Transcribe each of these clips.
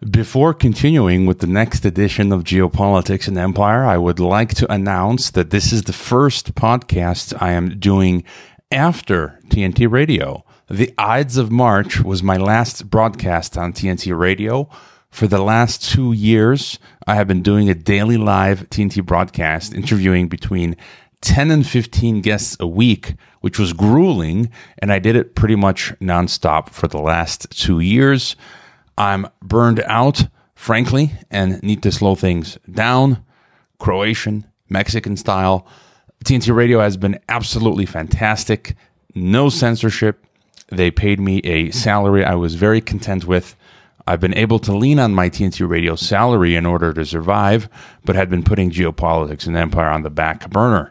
Before continuing with the next edition of Geopolitics and Empire, I would like to announce that this is the first podcast I am doing after TNT Radio. The Ides of March was my last broadcast on TNT Radio. For the last 2 years, I have been doing a daily live TNT broadcast, interviewing between 10 and 15 guests a week, which was grueling, and I did it pretty much nonstop for the last 2 years. I'm burned out, frankly, and need to slow things down. Croatian, Mexican style. TNT Radio has been absolutely fantastic. No censorship. They paid me a salary I was very content with. I've been able to lean on my TNT Radio salary in order to survive, but had been putting Geopolitics and Empire on the back burner.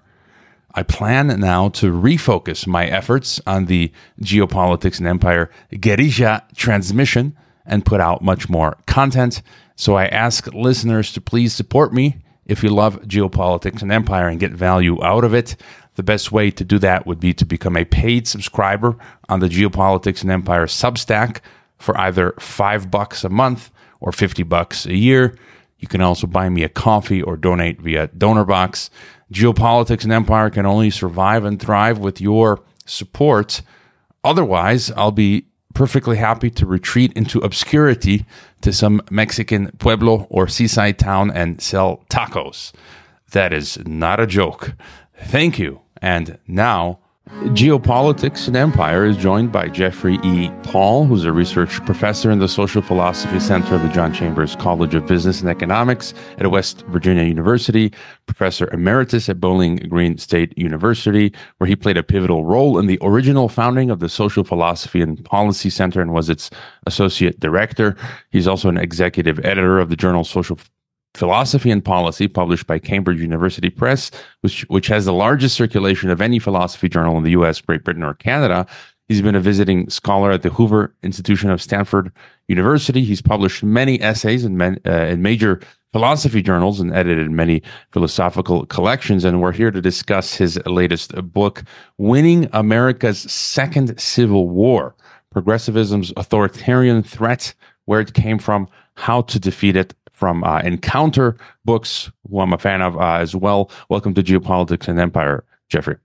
I plan now to refocus my efforts on the Geopolitics and Empire guerrilla transmission and put out much more content. So I ask listeners to please support me if you love Geopolitics and Empire and get value out of it. The best way to do that would be to become a paid subscriber on the Geopolitics and Empire Substack for either $5 a month or $50 a year. You can also buy me a coffee or donate via DonorBox. Geopolitics and Empire can only survive and thrive with your support. Otherwise, I'll be perfectly happy to retreat into obscurity to some Mexican pueblo or seaside town and sell tacos. That is not a joke. Thank you. And now, Geopolitics and Empire is joined by Jeffrey E. Paul, who's a research professor in the Social Philosophy Center of the John Chambers College of Business and Economics at West Virginia University, professor emeritus at Bowling Green State University, where he played a pivotal role in the original founding of the Social Philosophy and Policy Center and was its associate director. He's also an executive editor of the journal Social Philosophy and Policy, published by Cambridge University Press, which has the largest circulation of any philosophy journal in the U.S., Great Britain, or Canada. He's been a visiting scholar at the Hoover Institution of Stanford University. He's published many essays in major philosophy journals and edited many philosophical collections. And we're here to discuss his latest book, Winning America's Second Civil War: Progressivism's Authoritarian Threat, Where It Came From, How to Defeat It, from Encounter Books, who I'm a fan of as well. Welcome to Geopolitics and Empire, Jeffrey.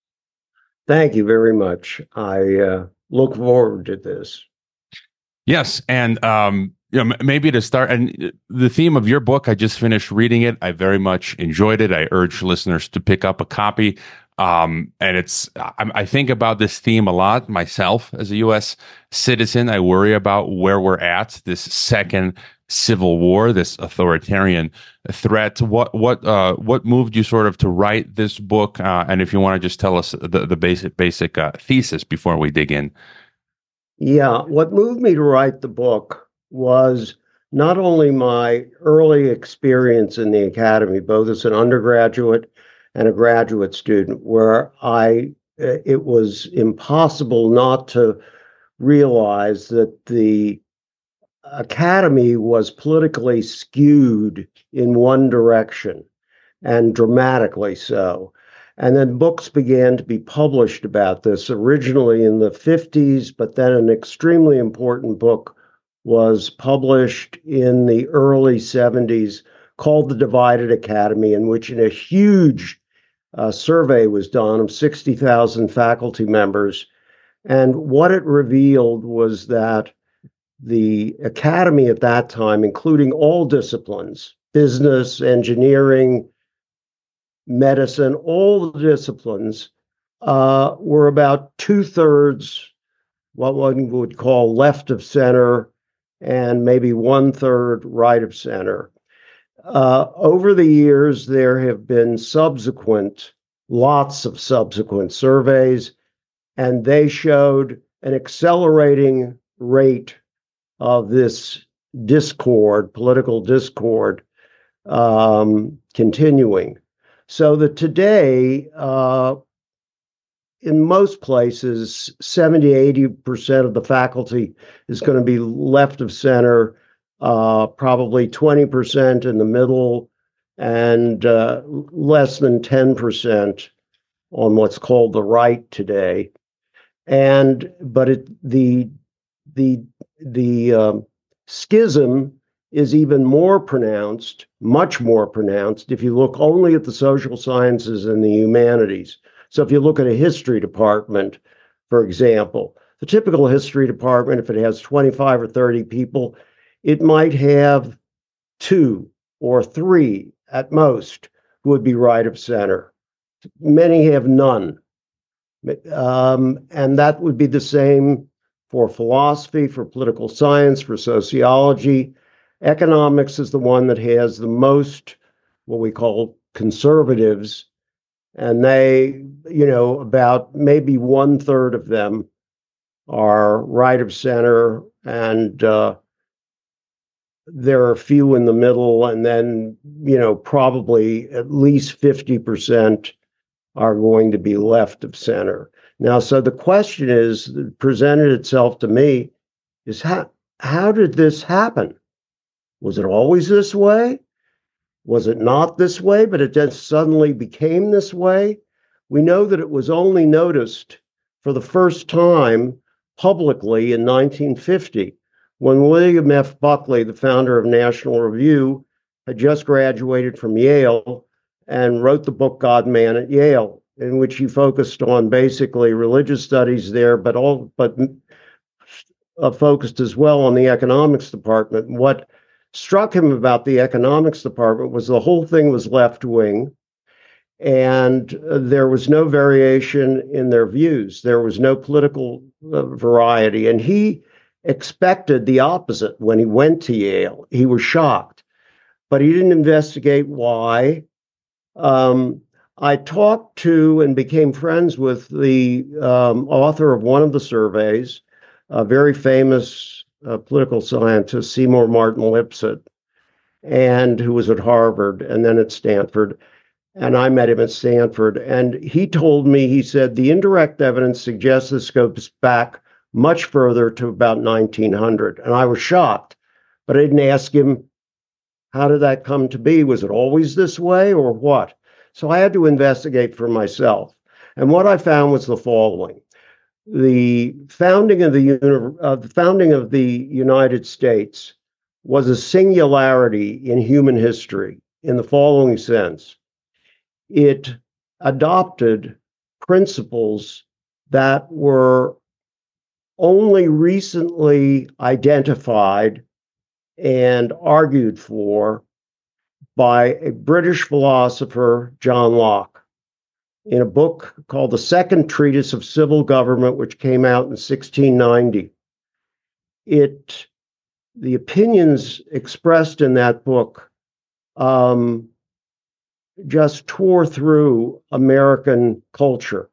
Thank you very much. I look forward to this. Yes, and maybe to start, and the theme of your book, I just finished reading it. I very much enjoyed it. I urge listeners to pick up a copy. And I think about this theme a lot myself as a U.S. citizen. I worry about where we're at, this second civil war, this authoritarian threat. What moved you sort of to write this book? And if you want to just tell us the basic thesis before we dig in. Yeah, what moved me to write the book was not only my early experience in the academy, both as an undergraduate and a graduate student, where it was impossible not to realize that the academy was politically skewed in one direction, and dramatically so. And then books began to be published about this, originally in the 50s, but then an extremely important book was published in the early 70s called The Divided Academy, in which a huge survey was done of 60,000 faculty members. And what it revealed was that the academy at that time, including all disciplines, business, engineering, medicine, all the disciplines, were about 2/3 what one would call left of center and maybe 1/3 right of center. Over the years, there have been lots of subsequent surveys, and they showed an accelerating rate of this discord, political discord, continuing. So that today, in most places, 70-80% of the faculty is going to be left of center, probably 20% in the middle, and less than 10% on what's called the right today. But the schism is even more pronounced, much more pronounced, if you look only at the social sciences and the humanities. So if you look at a history department, for example, the typical history department, if it has 25 or 30 people, it might have 2 or 3 at most who would be right of center. Many have none. And that would be the same for philosophy, for political science, for sociology. Economics is the one that has the most, what we call conservatives, and they, about maybe 1/3 of them are right of center, and there are a few in the middle, and then, probably at least 50% are going to be left of center. Now, so the question is, presented itself to me, is how did this happen? Was it always this way? Was it not this way, but it just suddenly became this way? We know that it was only noticed for the first time publicly in 1950, when William F. Buckley, the founder of National Review, had just graduated from Yale and wrote the book God, Man at Yale, in which he focused on basically religious studies there, but focused as well on the economics department. What struck him about the economics department was the whole thing was left-wing, and there was no variation in their views. There was no political variety, and he expected the opposite when he went to Yale. He was shocked, but he didn't investigate why. I talked to and became friends with the author of one of the surveys, a very famous political scientist, Seymour Martin Lipset, and who was at Harvard and then at Stanford. And I met him at Stanford. And he told me, he said, the indirect evidence suggests this goes back much further to about 1900. And I was shocked, but I didn't ask him, how did that come to be? Was it always this way or what? So I had to investigate for myself. And what I found was the following. The founding of the United States was a singularity in human history in the following sense. It adopted principles that were only recently identified and argued for by a British philosopher, John Locke, in a book called The Second Treatise of Civil Government, which came out in 1690. The opinions expressed in that book just tore through American culture.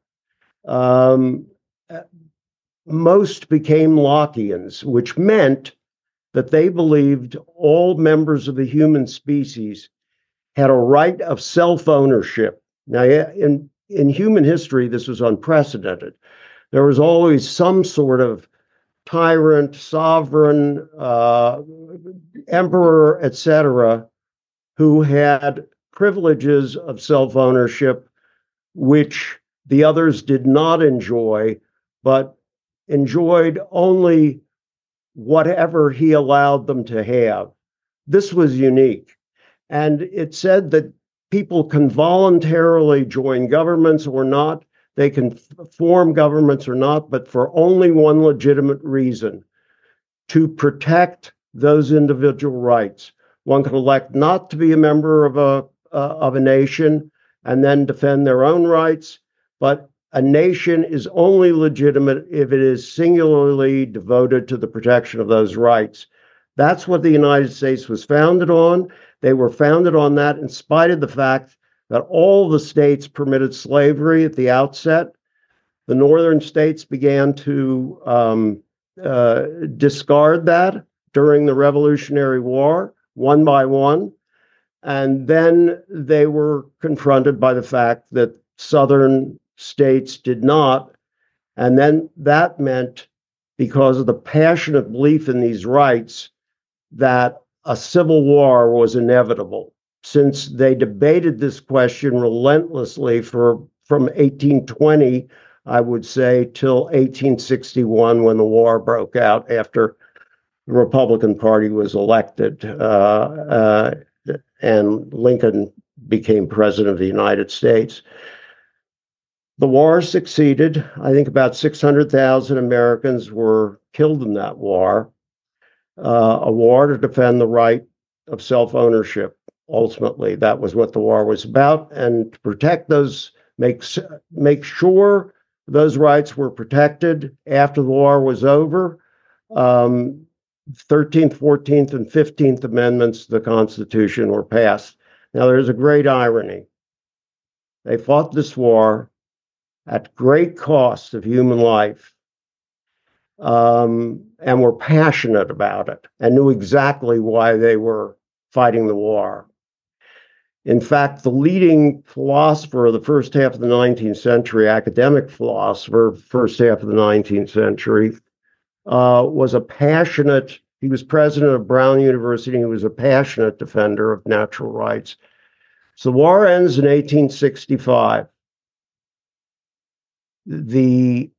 Most became Lockeans, which meant that they believed all members of the human species had a right of self-ownership. Now, in human history, this was unprecedented. There was always some sort of tyrant, sovereign, emperor, etc., who had privileges of self-ownership, which the others did not enjoy, but enjoyed only whatever he allowed them to have. This was unique. And it said that people can voluntarily join governments or not. They can form governments or not, but for only one legitimate reason: to protect those individual rights. One can elect not to be a member of a nation and then defend their own rights, but a nation is only legitimate if it is singularly devoted to the protection of those rights. That's what the United States was founded on. They were founded on that in spite of the fact that all the states permitted slavery at the outset. The northern states began to discard that during the Revolutionary War, one by one. And then they were confronted by the fact that southern states did not. And then that meant, because of the passionate belief in these rights, that a civil war was inevitable, since they debated this question relentlessly from 1820, I would say, till 1861, when the war broke out after the Republican Party was elected, and Lincoln became president of the United States. The war succeeded. I think about 600,000 Americans were killed in that war, a war to defend the right of self-ownership. Ultimately, that was what the war was about, and to protect those, make sure those rights were protected after the war was over. 13th, 14th, and 15th Amendments to the Constitution were passed. Now, there's a great irony. They fought this war at great cost of human life, and were passionate about it and knew exactly why they were fighting the war. In fact, the leading philosopher of the first half of the 19th century, academic philosopher, first half of the 19th century, was he was president of Brown University, and he was a passionate defender of natural rights. So the war ends in 1865. In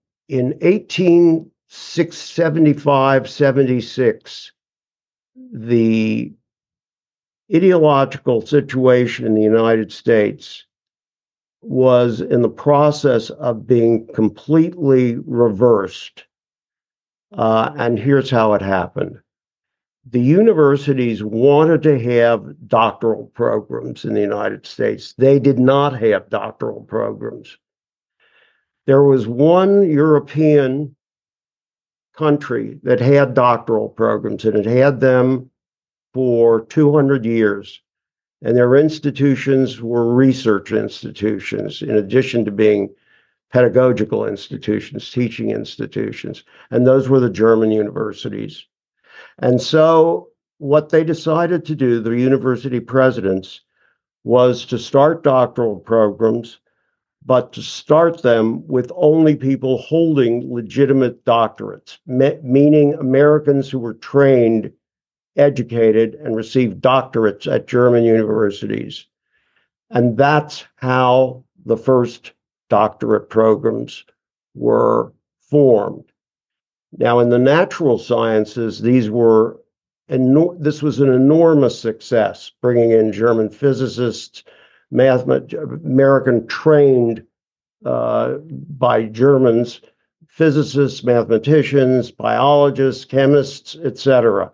1875-76, the ideological situation in the United States was in the process of being completely reversed. And here's how it happened. The universities wanted to have doctoral programs in the United States. They did not have doctoral programs. There was one European country that had doctoral programs, and it had them for 200 years. And their institutions were research institutions, in addition to being pedagogical institutions, teaching institutions. And those were the German universities. And so what they decided to do, the university presidents, was to start doctoral programs, but to start them with only people holding legitimate doctorates, meaning Americans who were trained, educated, and received doctorates at German universities. And that's how the first doctorate programs were formed. Now, in the natural sciences, this was an enormous success, bringing in German physicists, American trained by Germans, physicists, mathematicians, biologists, chemists, etc.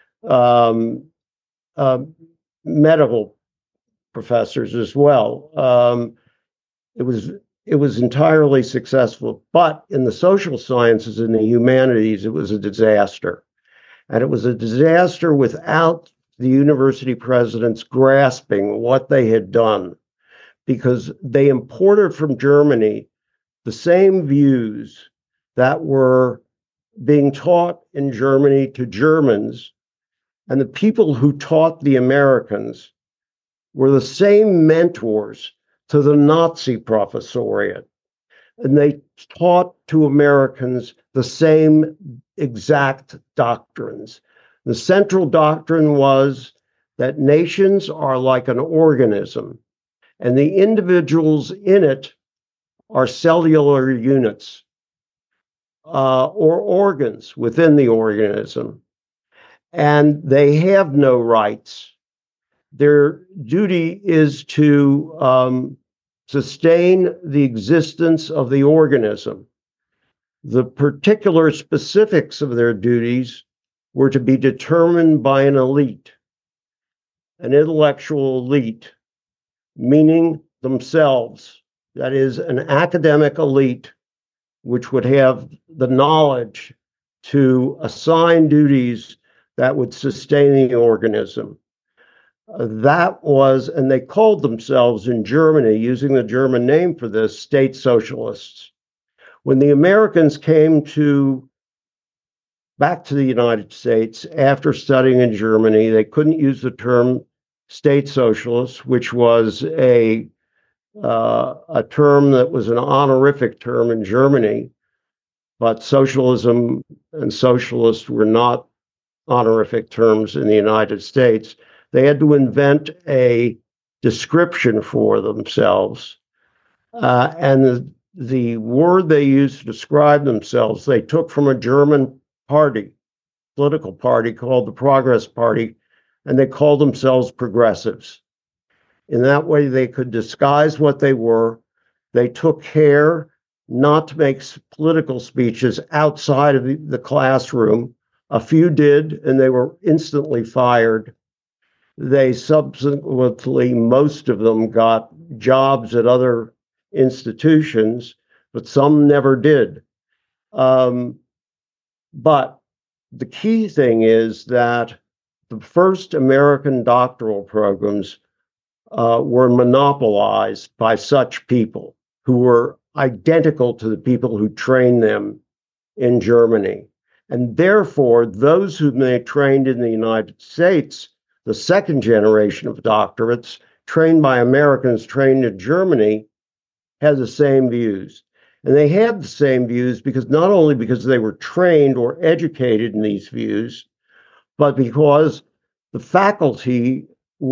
Medical professors as well. It was entirely successful, but in the social sciences and the humanities, it was a disaster. And it was a disaster without the university presidents grasping what they had done, because they imported from Germany the same views that were being taught in Germany to Germans, and the people who taught the Americans were the same mentors to the Nazi professoriate. And they taught to Americans the same exact doctrines. The central doctrine was that nations are like an organism, and the individuals in it are cellular units or organs within the organism, and they have no rights. Their duty is to sustain the existence of the organism. The particular specifics of their duties were to be determined by an elite, an intellectual elite, meaning themselves, that is, an academic elite, which would have the knowledge to assign duties that would sustain the organism. And they called themselves in Germany, using the German name for this, state socialists. When the Americans came back to the United States after studying in Germany, they couldn't use the term state socialists, which was a term that was an honorific term in Germany, but socialism and socialist were not honorific terms in the United States. They had to invent a description for themselves. And the word they used to describe themselves, they took from a German party political party called the Progress Party, and they called themselves progressives. In that way, they could disguise what they were. They took care not to make political speeches outside of the classroom. A few did, and they were instantly fired. They subsequently, most of them got jobs at other institutions, but some never did. But the key thing is that the first American doctoral programs were monopolized by such people who were identical to the people who trained them in Germany. And therefore, those whom they trained in the United States, the second generation of doctorates, trained by Americans trained in Germany, had the same views. And they had the same views because not only because they were trained or educated in these views, but because the faculty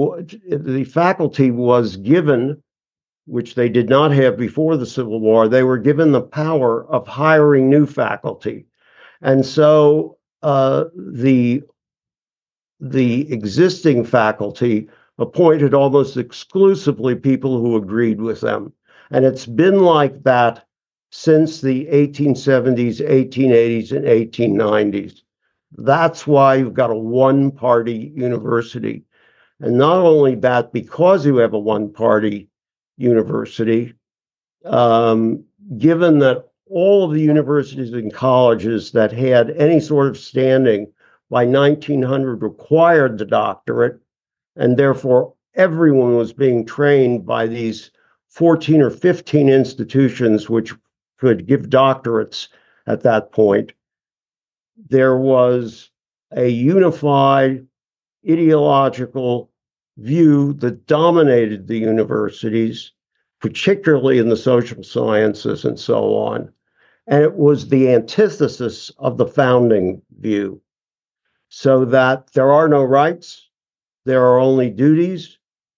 was given, which they did not have before the Civil War, they were given the power of hiring new faculty. And so the existing faculty appointed almost exclusively people who agreed with them. And it's been like that since the 1870s, 1880s, and 1890s. That's why you've got a one-party university. And not only that, because you have a one-party university, given that all of the universities and colleges that had any sort of standing by 1900 required the doctorate, and therefore everyone was being trained by these 14 or 15 institutions which could give doctorates at that point. There was a unified ideological view that dominated the universities, particularly in the social sciences and so on. And it was the antithesis of the founding view, so that there are no rights, there are only duties.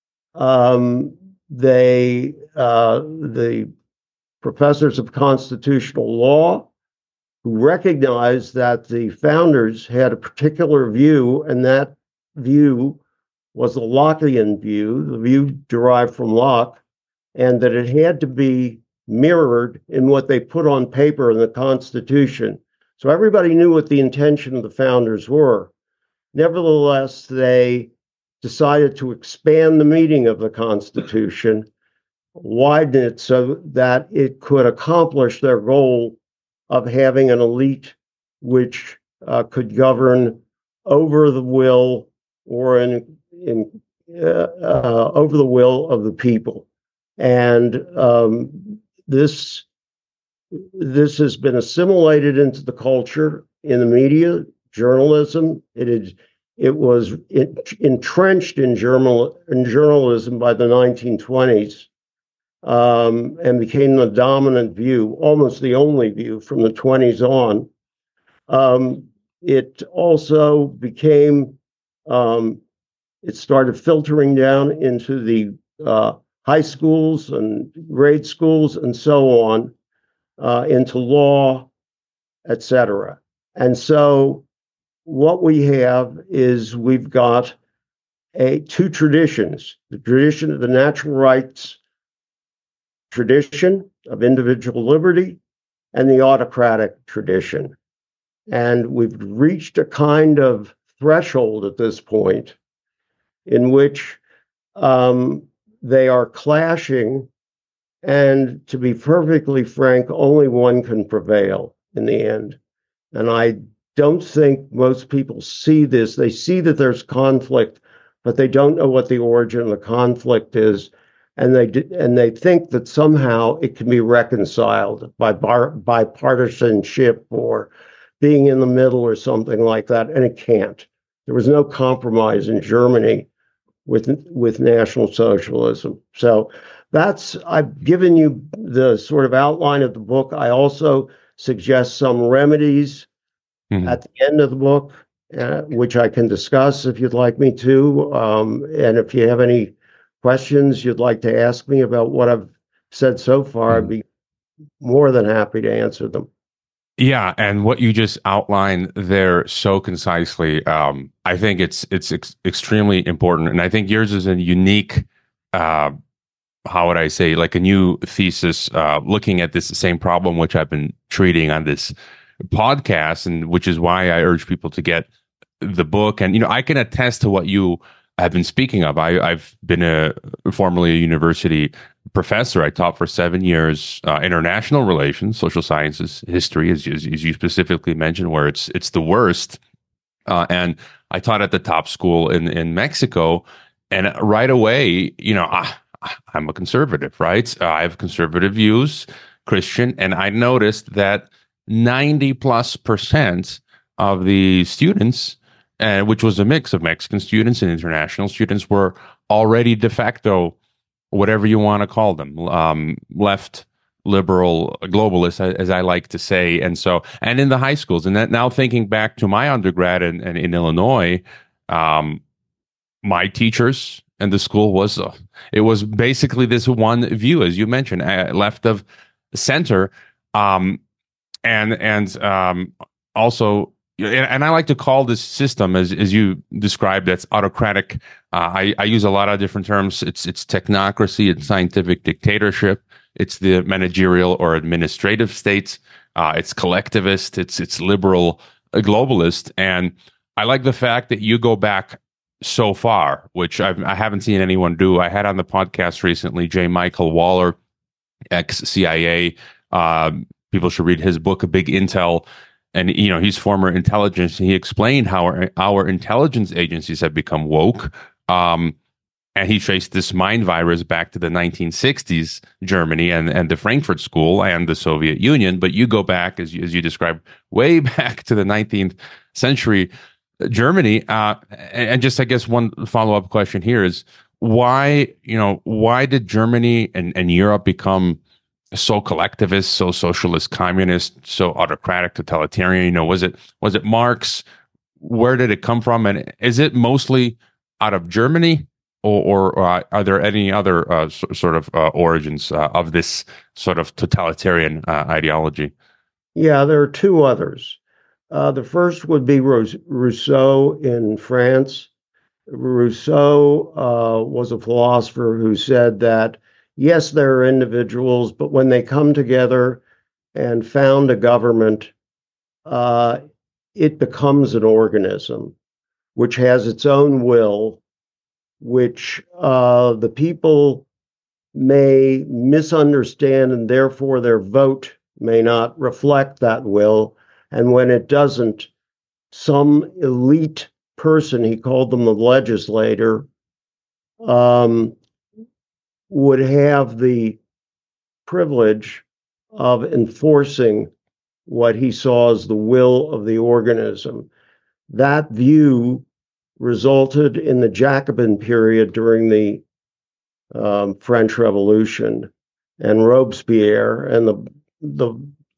The professors of constitutional law who recognized that the founders had a particular view, and that view was the Lockean view, the view derived from Locke, and that it had to be mirrored in what they put on paper in the Constitution. So everybody knew what the intention of the founders were. Nevertheless, they decided to expand the meaning of the Constitution, widen it so that it could accomplish their goal of having an elite which could govern over the will or over the will of the people. And this has been assimilated into the culture in the media, journalism. It was entrenched in journalism by the 1920s. And became the dominant view, almost the only view from the 20s on. It also became, it started filtering down into the high schools and grade schools and so on, into law, etc. And so what we have is we've got two traditions, the tradition of the natural rights tradition of individual liberty and the autocratic tradition. And we've reached a kind of threshold at this point in which they are clashing. And to be perfectly frank, only one can prevail in the end. And I don't think most people see this. They see that there's conflict, but they don't know what the origin of the conflict is. And they think that somehow it can be reconciled by bipartisanship or being in the middle or something like that, and it can't. There was no compromise in Germany with National Socialism. So I've given you the sort of outline of the book. I also suggest some remedies at the end of the book, which I can discuss if you'd like me to. And if you have any questions you'd like to ask me about what I've said so far, I'd be more than happy to answer them. Yeah, and what you just outlined there so concisely, I think it's extremely important, and I think yours is a unique, uh, how would I say, like a new thesis, looking at this same problem which I've been treating on this podcast, and which is why I urge people to get the book. And I can attest to what you have been speaking of. I've been formerly a university professor. I taught for 7 years international relations, social sciences, history, as you specifically mentioned, where it's the worst. And I taught at the top school in Mexico, and right away, I'm a conservative, right? I have conservative views, Christian, and I noticed that 90+% of the students, which was a mix of Mexican students and international students, were already de facto, whatever you want to call them, left, liberal, globalist, as I like to say. And in the high schools, and that now thinking back to my undergrad in Illinois, my teachers and the school it was basically this one view, as you mentioned, left of center, and also, and I like to call this system, as you described, that's autocratic. I use a lot of different terms. It's technocracy, it's scientific dictatorship, it's the managerial or administrative states, it's collectivist, it's liberal, globalist, and I like the fact that you go back so far, which I haven't seen anyone do. I had on the podcast recently J. Michael Waller, ex-CIA. People should read his book, A Big Intel. And, he's former intelligence. He explained how our intelligence agencies have become woke. And he traced this mind virus back to the 1960s, Germany and the Frankfurt School and the Soviet Union. But you go back, as you described, way back to the 19th century, Germany. And just, I guess, one follow-up question here is why did Germany and Europe become so collectivist, so socialist, communist, so autocratic, totalitarian? Was it Marx? Where did it come from? And is it mostly out of Germany, or are there any other sort of origins of this sort of totalitarian ideology? Yeah, there are two others. The first would be Rousseau in France. Rousseau was a philosopher who said that, yes, there are individuals, but when they come together and found a government, it becomes an organism which has its own will, which the people may misunderstand, and therefore their vote may not reflect that will. And when it doesn't, some elite person, he called them the legislator, would have the privilege of enforcing what he saw as the will of the organism. That view resulted in the Jacobin period during the French Revolution, and Robespierre, and the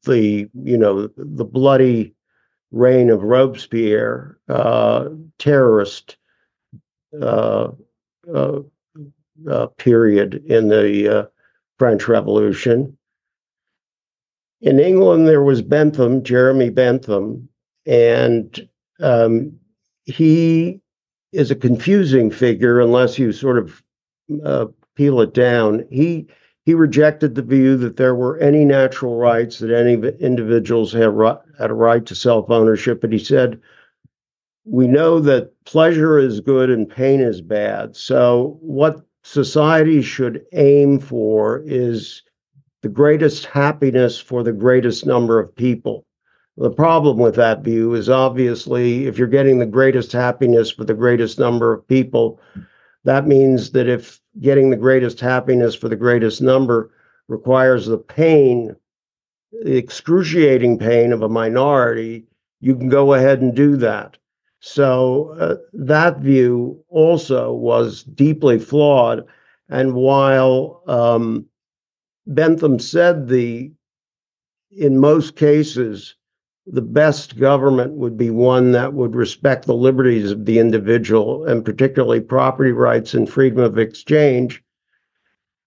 bloody reign of Robespierre, terrorist period in the French Revolution. In England, there was Bentham, Jeremy Bentham, and he is a confusing figure unless you sort of peel it down. He rejected the view that there were any natural rights, that any individuals had a right to self-ownership, but he said, we know that pleasure is good and pain is bad. So what society should aim for is the greatest happiness for the greatest number of people. The problem with that view is, obviously, if you're getting the greatest happiness for the greatest number of people, that means that if getting the greatest happiness for the greatest number requires the pain, the excruciating pain of a minority, you can go ahead and do that. So that view also was deeply flawed. And while Bentham said in most cases, the best government would be one that would respect the liberties of the individual, and particularly property rights and freedom of exchange,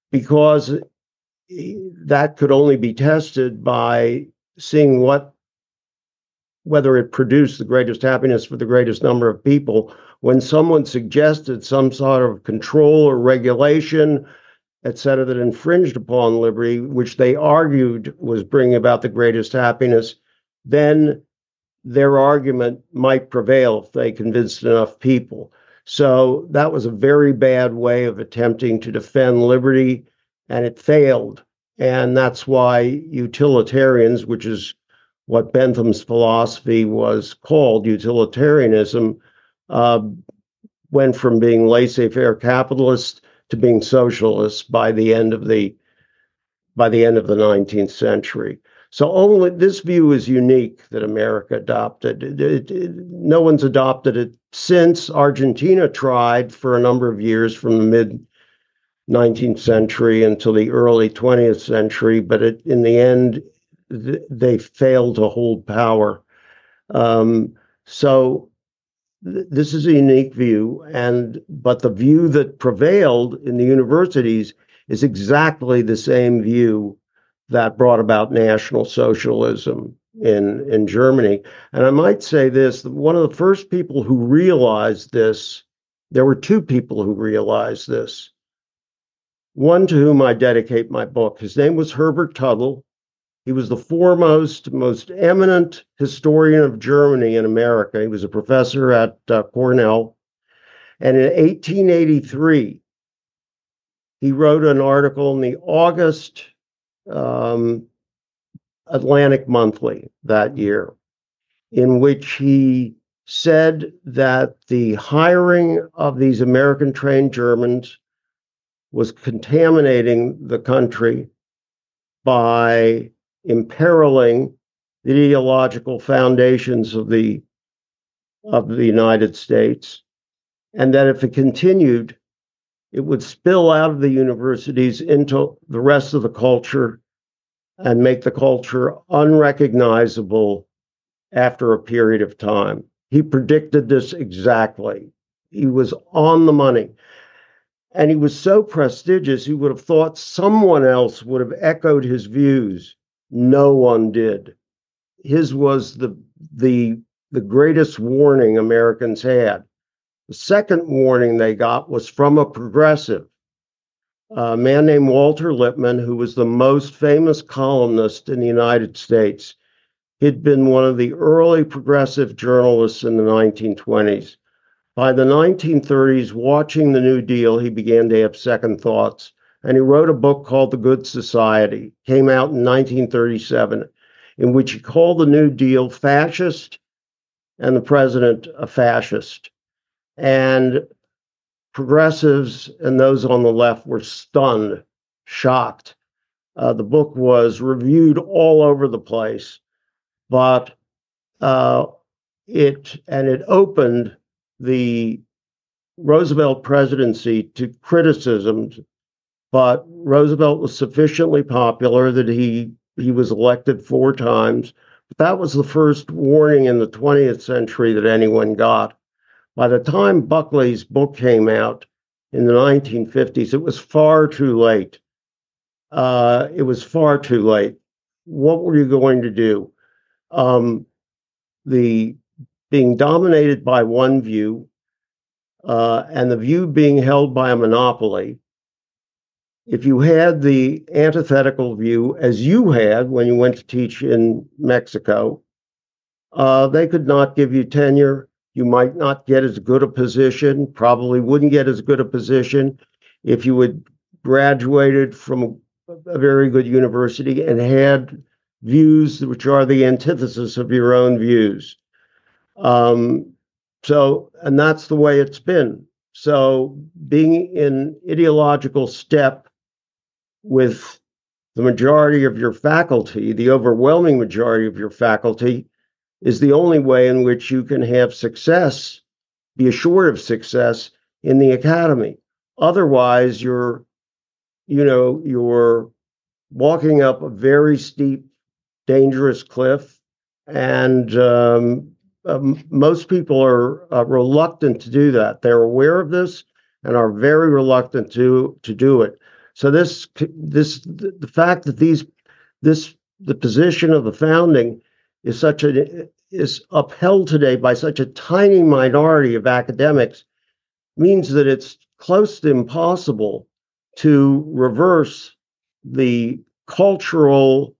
because that could only be tested by seeing what whether it produced the greatest happiness for the greatest number of people, when someone suggested some sort of control or regulation, et cetera, that infringed upon liberty, which they argued was bringing about the greatest happiness, then their argument might prevail if they convinced enough people. So that was a very bad way of attempting to defend liberty, and it failed. And that's why utilitarians, which is what Bentham's philosophy was called, utilitarianism, went from being laissez-faire capitalists to being socialists by the end of the 19th century. So only this view is unique that America adopted. No one's adopted it since. Argentina tried for a number of years from the mid 19th century until the early 20th century, but in the end, they failed to hold power. So this is a unique view, but the view that prevailed in the universities is exactly the same view that brought about National Socialism in Germany. And I might say this, one of the first people who realized this, there were two people who realized this. One to whom I dedicate my book. His name was Herbert Tuttle. He was the foremost, most eminent historian of Germany in America. He was a professor at Cornell. And in 1883, he wrote an article in the August Atlantic Monthly that year, in which he said that the hiring of these American-trained Germans was contaminating the country by imperiling the ideological foundations of the United States, and that if it continued, it would spill out of the universities into the rest of the culture and make the culture unrecognizable after a period of time. He predicted this exactly. He was on the money. And he was so prestigious, you would have thought someone else would have echoed his views. No one did. His was the greatest warning Americans had. The second warning they got was from a progressive, a man named Walter Lippmann, who was the most famous columnist in the United States. He'd been one of the early progressive journalists in the 1920s. By the 1930s, watching the New Deal, he began to have second thoughts, and he wrote a book called The Good Society, came out in 1937, in which he called the New Deal fascist and the president a fascist. And progressives and those on the left were stunned, shocked. The book was reviewed all over the place, but it opened the Roosevelt presidency to criticisms, but Roosevelt was sufficiently popular that he was elected 4 times. But that was the first warning in the 20th century that anyone got. By the time Buckley's book came out in the 1950s, it was far too late. It was far too late. What were you going to do? Being dominated by one view, and the view being held by a monopoly, if you had the antithetical view, as you had when you went to teach in Mexico, they could not give you tenure. You might not get as good a position, probably wouldn't get as good a position if you had graduated from a very good university and had views which are the antithesis of your own views. And that's the way it's been. So being in ideological step with the majority of your faculty, the overwhelming majority of your faculty, is the only way in which you can have success, be assured of success in the academy. Otherwise, you're walking up a very steep, dangerous cliff, and most people are reluctant to do that. They're aware of this and are very reluctant to do it. So the fact that the position of the founding is such an is upheld today by such a tiny minority of academics means that it's close to impossible to reverse the cultural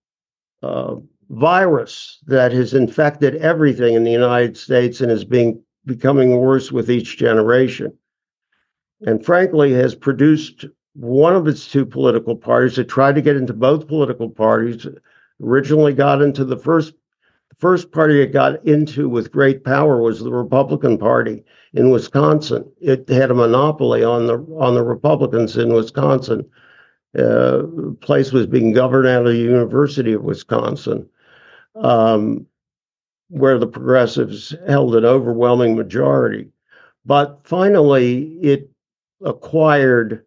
virus that has infected everything in the United States and is becoming worse with each generation. And frankly, has produced one of its two political parties that tried to get into both political parties. Originally got into the first party it got into with great power was the Republican Party in Wisconsin. It had a monopoly on the Republicans in Wisconsin. The place was being governed out of the University of Wisconsin, where the progressives held an overwhelming majority. But finally, it acquired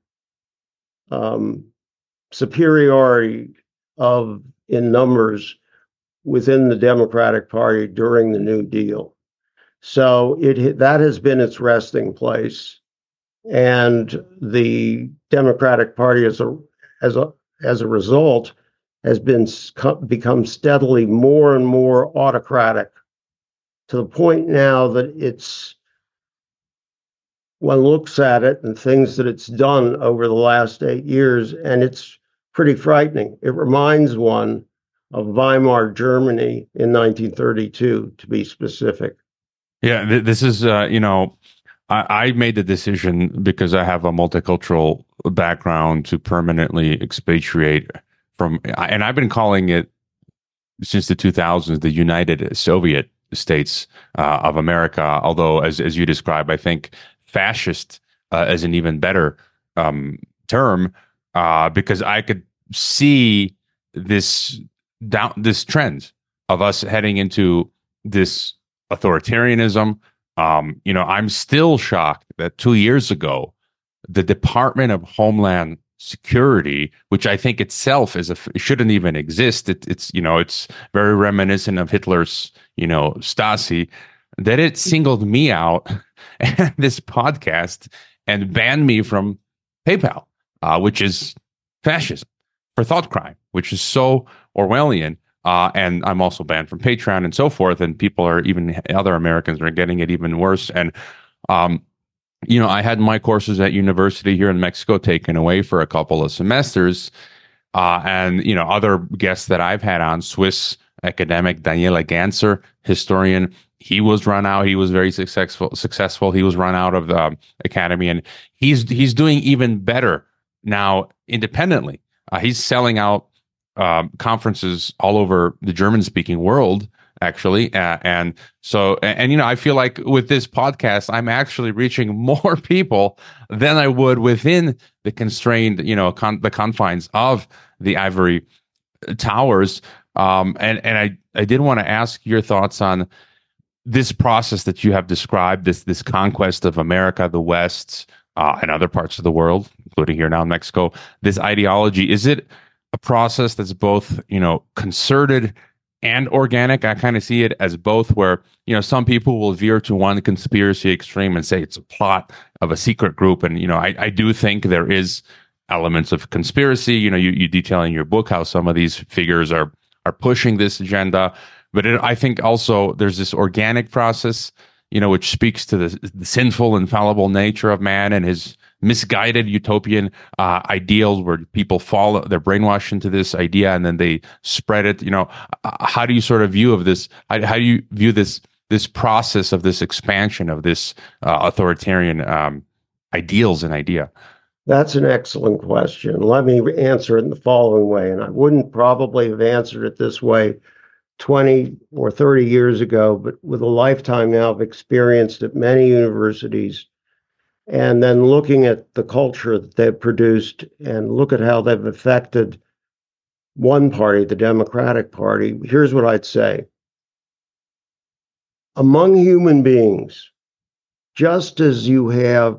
superiority in numbers within the Democratic Party during the New Deal. So that has been its resting place, and the Democratic Party as a result has become steadily more and more autocratic, to the point now that one looks at it and things that it's done over the last 8 years, and it's pretty frightening. It reminds one of Weimar Germany in 1932, to be specific. Yeah, this is, I made the decision because I have a multicultural background to permanently expatriate and I've been calling it since the 2000s, the United Soviet States of America. Although, as you describe, I think fascist is an even better term because I could see this trend of us heading into this authoritarianism. I'm still shocked that 2 years ago, the Department of Homeland Security, which I think itself it shouldn't even exist. It's very reminiscent of Hitler's, Stasi, that it singled me out and this podcast and banned me from PayPal, which is fascism, for thought crime, which is so Orwellian. And I'm also banned from Patreon and so forth. And other Americans are getting it even worse. And, I had my courses at university here in Mexico taken away for a couple of semesters. And other guests that I've had on, Swiss academic Daniele Ganser, historian, he was run out. He was very successful. He was run out of the academy, and he's doing even better now independently. He's selling out conferences all over the German-speaking world, actually. I feel like with this podcast, I'm actually reaching more people than I would within the constrained, the confines of the ivory towers. I did want to ask your thoughts on this process that you have described, this conquest of America, the West, and other parts of the world, including here now in Mexico. This ideology, is it a process that's both, concerted and organic? I kind of see it as both, where, some people will veer to one conspiracy extreme and say it's a plot of a secret group. And, I do think there is elements of conspiracy. You detail in your book how some of these figures are pushing this agenda. But I think also there's this organic process, which speaks to the sinful and fallible nature of man and his misguided utopian ideals, where people they're brainwashed into this idea and then they spread it. How do you sort of view this? How do you view this process of this expansion of this authoritarian ideals and idea? That's an excellent question. Let me answer it in the following way, and I wouldn't probably have answered it this way 20 or 30 years ago, but with a lifetime now of experience at many universities, and then looking at the culture that they've produced and look at how they've affected one party, the Democratic Party, here's what I'd say. Among human beings, just as you have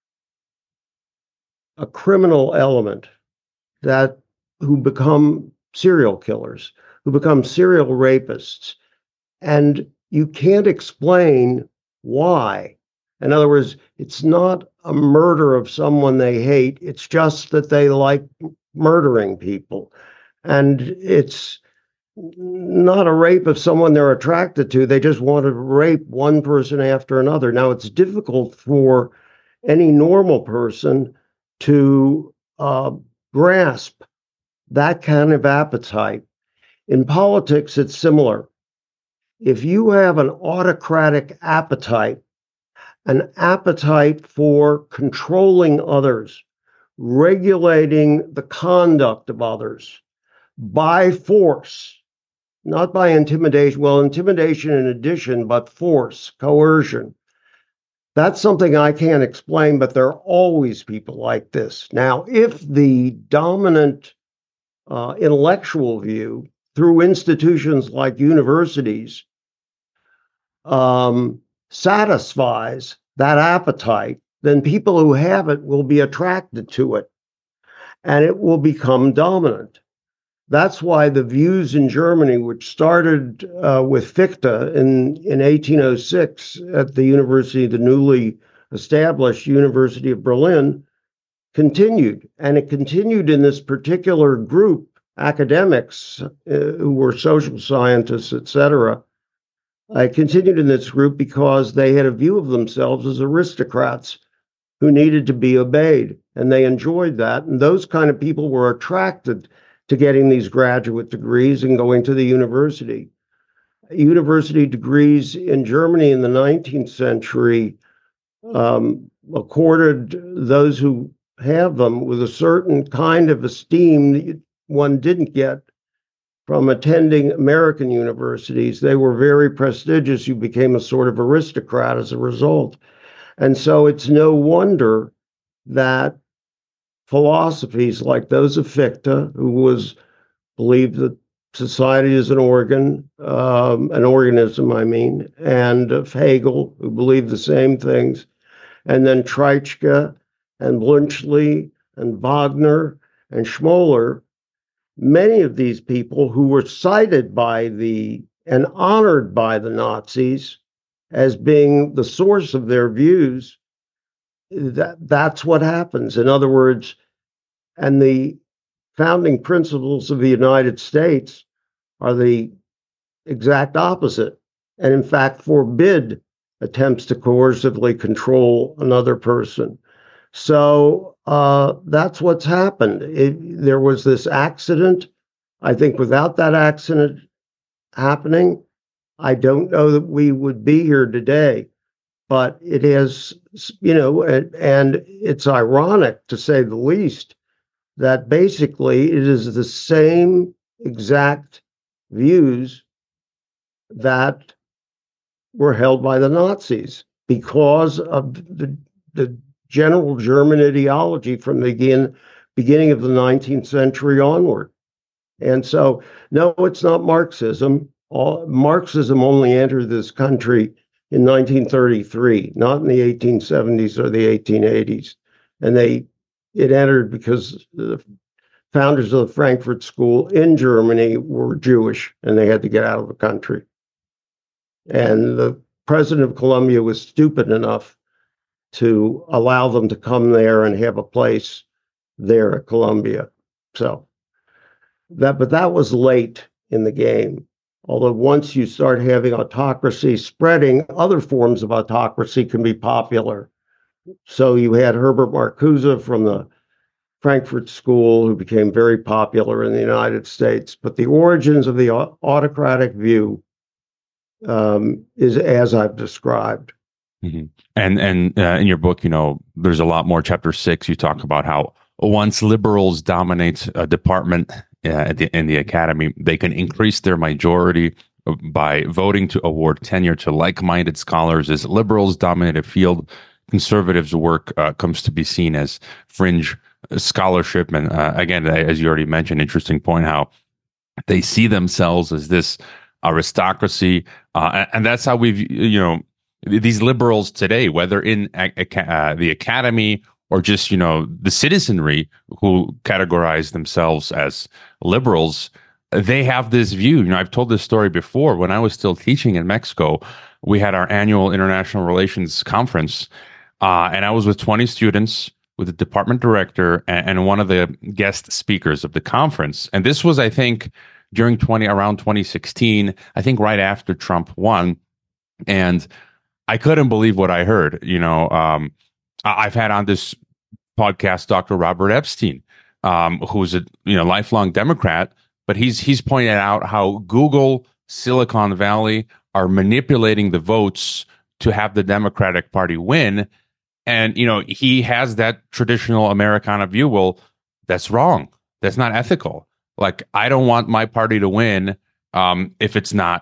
a criminal element who become serial killers, who become serial rapists, and you can't explain why. In other words, it's not a murder of someone they hate. It's just that they like murdering people. And it's not a rape of someone they're attracted to. They just want to rape one person after another. Now, it's difficult for any normal person to grasp that kind of appetite. In politics, it's similar. If you have an autocratic appetite, an appetite for controlling others, regulating the conduct of others by force, not by intimidation. Well, intimidation in addition, but force, coercion. That's something I can't explain, but there are always people like this. Now, if the dominant intellectual view through institutions like universities satisfies that appetite, then people who have it will be attracted to it and it will become dominant. That's why the views in Germany, which started with Fichte in 1806 at the university, the newly established University of Berlin, continued. And it continued in this particular group, academics who were social scientists, etc. It continued in this group because they had a view of themselves as aristocrats who needed to be obeyed. And they enjoyed that. And those kind of people were attracted to getting these graduate degrees and going to the university. University degrees in Germany in the 19th century accorded those who have them with a certain kind of esteem that one didn't get from attending American universities. They were very prestigious. You became a sort of aristocrat as a result. And so it's no wonder that philosophies like those of Fichte, who believed that society is an organism, and of Hegel, who believed the same things, and then Treitschke and Bluntschli and Wagner and Schmoller, many of these people who were cited by and honored by the Nazis as being the source of their views, that's what happens. In other words, and the founding principles of the United States are the exact opposite, and in fact forbid attempts to coercively control another person. So that's what's happened. There was this accident. I think without that accident happening, I don't know that we would be here today. But it is, and it's ironic, to say the least, that basically it is the same exact views that were held by the Nazis because of the general German ideology from the beginning of the 19th century onward. And so, no, it's not Marxism. Marxism only entered this country in 1933, not in the 1870s or the 1880s. And it entered because the founders of the Frankfurt School in Germany were Jewish and they had to get out of the country. And the president of Columbia was stupid enough to allow them to come there and have a place there at Columbia. But that was late in the game. Although once you start having autocracy spreading, other forms of autocracy can be popular. So you had Herbert Marcuse from the Frankfurt School, who became very popular in the United States. But the origins of the autocratic view is as I've described. Mm-hmm. And in your book, there's a lot more. Chapter 6, you talk about how once liberals dominate a department in the academy, they can increase their majority by voting to award tenure to like-minded scholars. As liberals dominate a field, conservatives' work comes to be seen as fringe scholarship. And again, as you already mentioned, interesting point how they see themselves as this aristocracy, and that's how we've these liberals today, whether in the academy or just, the citizenry who categorize themselves as liberals, they have this view. I've told this story before. When I was still teaching in Mexico, we had our annual international relations conference, and I was with 20 students, with the department director and one of the guest speakers of the conference. And this was, I think, during around 2016, I think right after Trump won, and I couldn't believe what I heard. I've had on this podcast Dr. Robert Epstein, who's a lifelong Democrat, but he's pointed out how Google, Silicon Valley are manipulating the votes to have the Democratic Party win. And, he has that traditional Americana view. Well, that's wrong. That's not ethical. Like, I don't want my party to win if it's not,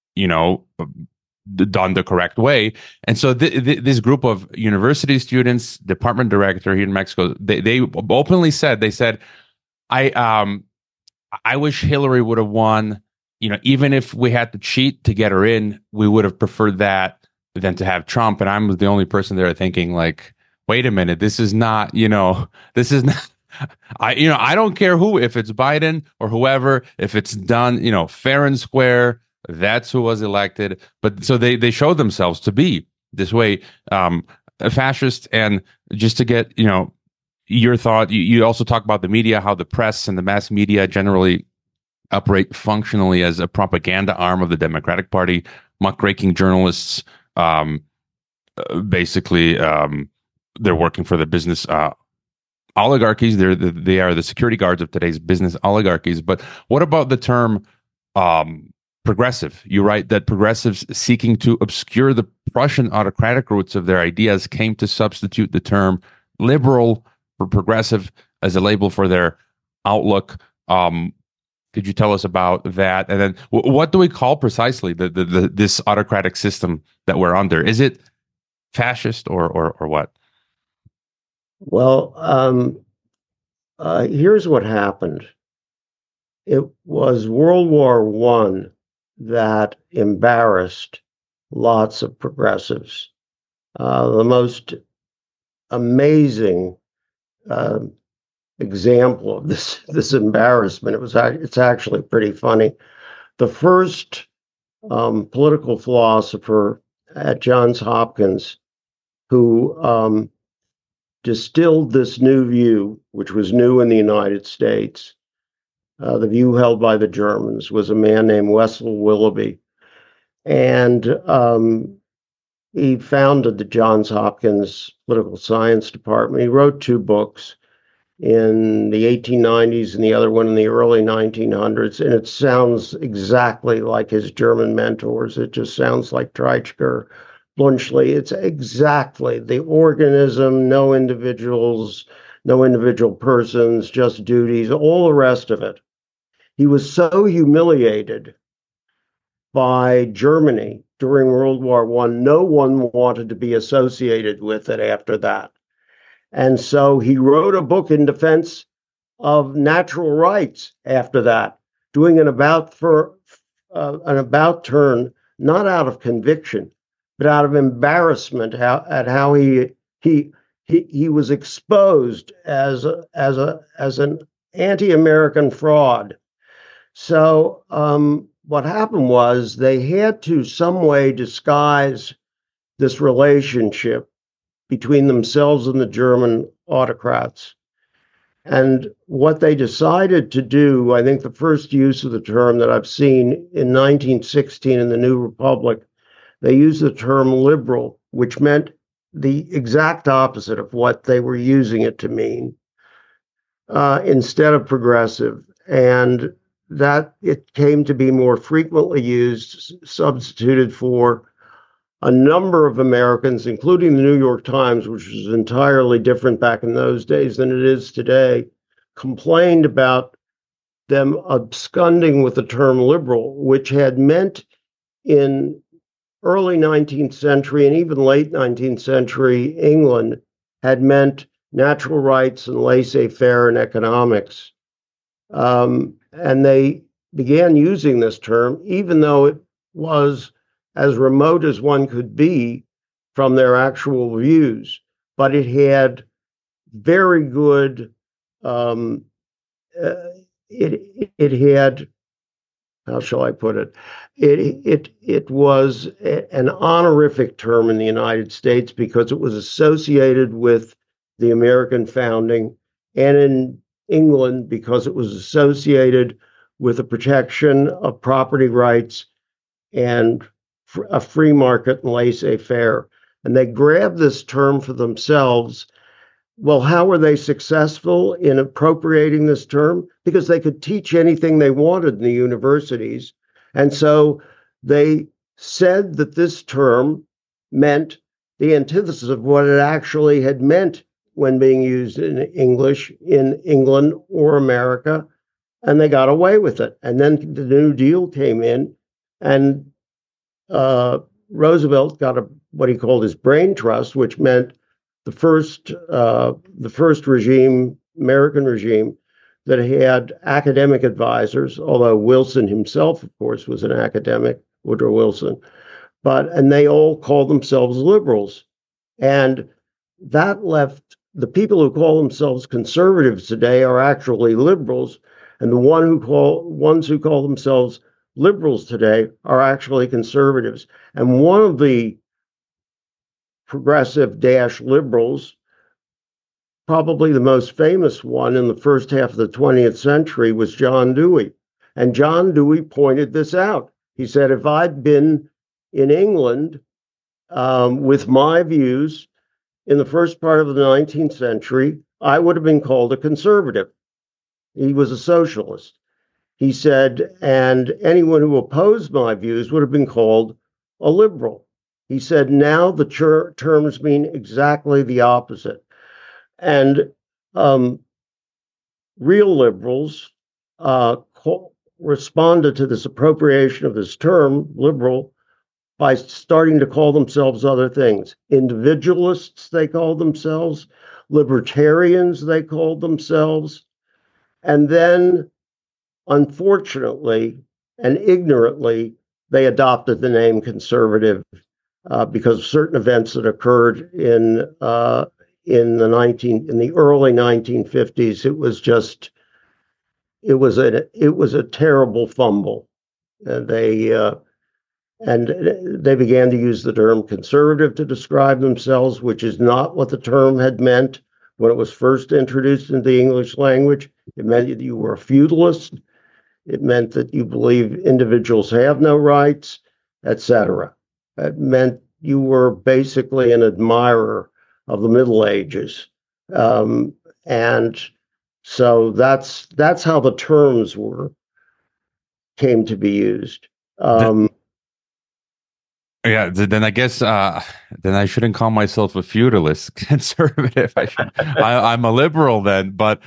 done the correct way. And so this group of university students, department director here in Mexico, they openly said, I wish Hillary would have won. Even if we had to cheat to get her in, we would have preferred that than to have Trump. And I'm the only person there thinking, like, wait a minute, this is not, this is not, I don't care who, if it's Biden or whoever, if it's done, fair and square, that's who was elected. But so they showed themselves to be this way, a fascist. And just to get, your thought, you also talk about the media, how the press and the mass media generally operate functionally as a propaganda arm of the Democratic Party, muckraking journalists. Basically, they're working for the business oligarchies. They are the security guards of today's business oligarchies. But what about the term progressive? You write that progressives seeking to obscure the Prussian autocratic roots of their ideas came to substitute the term liberal for progressive as a label for their outlook. Could you tell us about that? And then what do we call precisely this autocratic system that we're under? Is it fascist or what? Well, here's what happened. It was World War I that embarrassed lots of progressives. The most amazing example of this embarrassment, it's actually pretty funny. The first political philosopher at Johns Hopkins who distilled this new view, which was new in the United States, the view held by the Germans, was a man named Wessel Willoughby. And he founded the Johns Hopkins Political Science Department. He wrote 2 books in the 1890s and the other one in the early 1900s. And it sounds exactly like his German mentors. It just sounds like Treitschker, Bluntschli. It's exactly the organism, no individuals, no individual persons, just duties, all the rest of it. He was so humiliated by Germany during World War I, no one wanted to be associated with it after that. And so he wrote a book in defense of natural rights after that, doing an about turn, not out of conviction, but out of embarrassment at how he was exposed as an anti-American fraud. So what happened was they had to some way disguise this relationship between themselves and the German autocrats. And what they decided to do, I think the first use of the term that I've seen in 1916 in the New Republic, they used the term liberal, which meant the exact opposite of what they were using it to mean, instead of progressive. And that it came to be more frequently used, substituted for a number of Americans, including the New York Times, which was entirely different back in those days than it is today, complained about them absconding with the term liberal, which had meant in early 19th century and even late 19th century England, had meant natural rights and laissez-faire in economics. And they began using this term, even though it was as remote as one could be from their actual views. But it had very good, it had, how shall I put it? It was an honorific term in the United States because it was associated with the American founding, and in England because it was associated with the protection of property rights and a free market and laissez-faire. And they grabbed this term for themselves. Well, how were they successful in appropriating this term? Because they could teach anything they wanted in the universities. And so they said that this term meant the antithesis of what it actually had meant when being used in English in England or America, and they got away with it. And then the New Deal came in, and Roosevelt got what he called his brain trust, which meant the first regime, American regime, that had academic advisors, although Wilson himself, of course, was an academic, Woodrow Wilson, and they all called themselves liberals. And that left the people who call themselves conservatives today are actually liberals, and the ones who call themselves liberals today are actually conservatives. And one of the progressive liberals, probably the most famous one in the first half of the 20th century, was John Dewey. And John Dewey pointed this out. He said, if I'd been in England with my views in the first part of the 19th century, I would have been called a conservative. He was a socialist. He said, and anyone who opposed my views would have been called a liberal. He said, now the terms mean exactly the opposite. And real liberals responded to this appropriation of this term, liberal, by starting to call themselves other things. Individualists, they called themselves. Libertarians, they called themselves. And then, unfortunately and ignorantly, they adopted the name conservative because of certain events that occurred in the early 1950s. It was a terrible fumble. And they began to use the term conservative to describe themselves, which is not what the term had meant when it was first introduced into the English language. It meant that you were a feudalist. It meant that you believe individuals have no rights, etc. It meant you were basically an admirer of the Middle Ages. And so that's how the terms came to be used. Yeah, then I guess then I shouldn't call myself a feudalist conservative. I'm a liberal then. But